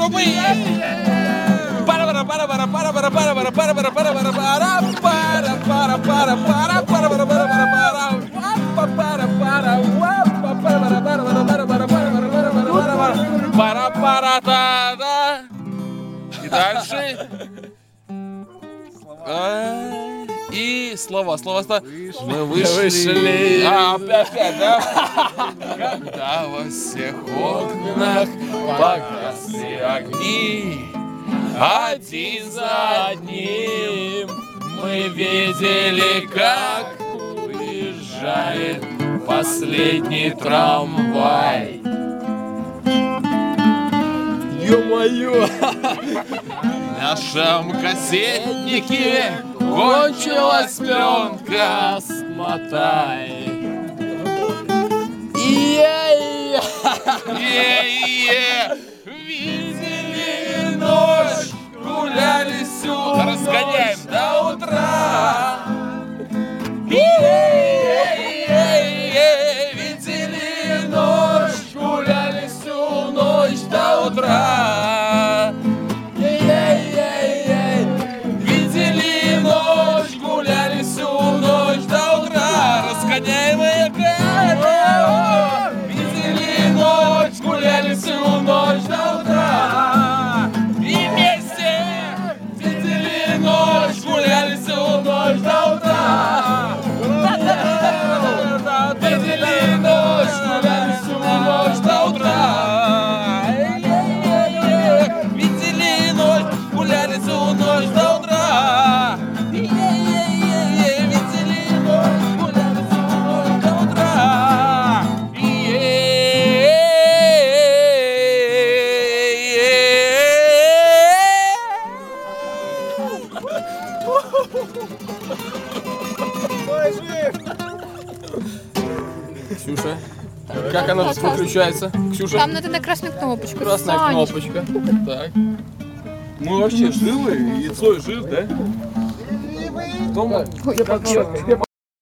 мы! И дальше. И слова. Мы вышли. Опять, да? Когда во всех окнах погасли огни, один за одним мы видели, как уезжает последний трамвай. Ё-моё! В нашем кассетнике кончилась пленка, смотай. Видели ночь, гуляли всю, разгоняем до утра. Видели ночь, гуляли всю ночь до утра. Видели ночь, гуляли всю ночь до утра. Разгоняемые коня. Видели ночь, гуляли всю ночь до утра. И вместе видели ночь, гуляли всю ночь до утра. Видели ночь, гуляли всю ночь до утра. Видели ночь, гуляли всю ночь до утра. Видели ночь, гуляли всю ночь до утра. Ксюша, как она выключается? Ксюша, Там надо на красную кнопочку. красная Санечка. кнопочка. Так. Мы вообще живы, яйцо жив, да? Ой, я